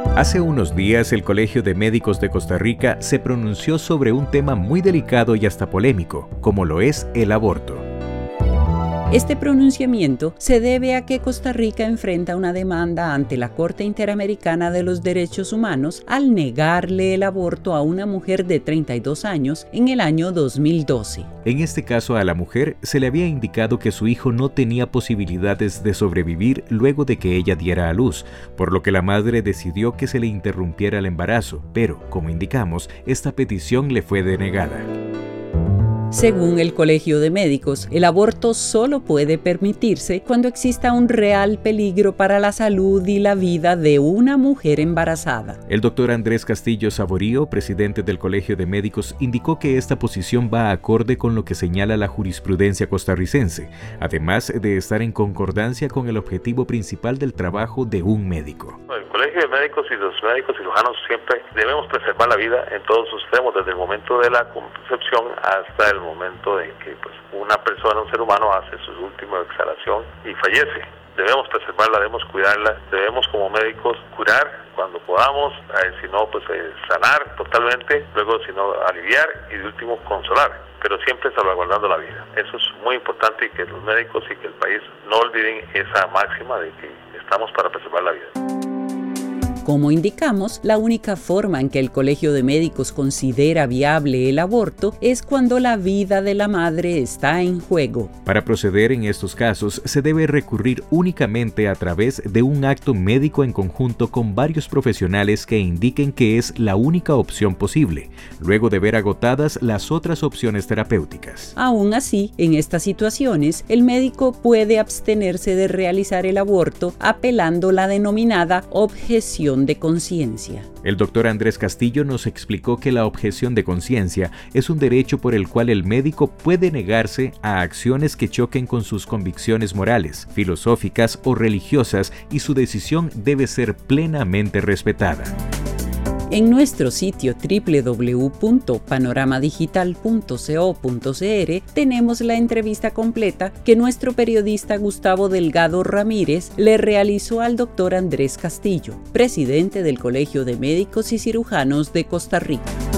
Hace unos días, el Colegio de Médicos de Costa Rica se pronunció sobre un tema muy delicado y hasta polémico, como lo es el aborto. Este pronunciamiento se debe a que Costa Rica enfrenta una demanda ante la Corte Interamericana de los Derechos Humanos al negarle el aborto a una mujer de 32 años en el año 2012. En este caso, a la mujer se le había indicado que su hijo no tenía posibilidades de sobrevivir luego de que ella diera a luz, por lo que la madre decidió que se le interrumpiera el embarazo, pero, como indicamos, esta petición le fue denegada. Según el Colegio de Médicos, el aborto solo puede permitirse cuando exista un real peligro para la salud y la vida de una mujer embarazada. El doctor Andrés Castillo Saborío, presidente del Colegio de Médicos, indicó que esta posición va acorde con lo que señala la jurisprudencia costarricense, además de estar en concordancia con el objetivo principal del trabajo de un médico. El Colegio de Médicos y los médicos cirujanos siempre debemos preservar la vida en todos sus extremos, desde el momento de la concepción hasta el momento en que una persona, un ser humano, hace su última exhalación y fallece. Debemos preservarla, debemos cuidarla, debemos como médicos curar cuando podamos, si no, sanar totalmente, luego si no, aliviar y de último consolar, pero siempre salvaguardando la vida. Eso es muy importante y que los médicos y que el país no olviden esa máxima de que estamos para preservar la vida. Como indicamos, la única forma en que el Colegio de Médicos considera viable el aborto es cuando la vida de la madre está en juego. Para proceder en estos casos, se debe recurrir únicamente a través de un acto médico en conjunto con varios profesionales que indiquen que es la única opción posible, luego de ver agotadas las otras opciones terapéuticas. Aún así, en estas situaciones, el médico puede abstenerse de realizar el aborto apelando la denominada objeción de conciencia. El doctor Andrés Castillo nos explicó que la objeción de conciencia es un derecho por el cual el médico puede negarse a acciones que choquen con sus convicciones morales, filosóficas o religiosas, y su decisión debe ser plenamente respetada. En nuestro sitio www.panoramadigital.co.cr tenemos la entrevista completa que nuestro periodista Gustavo Delgado Ramírez le realizó al doctor Andrés Castillo, presidente del Colegio de Médicos y Cirujanos de Costa Rica.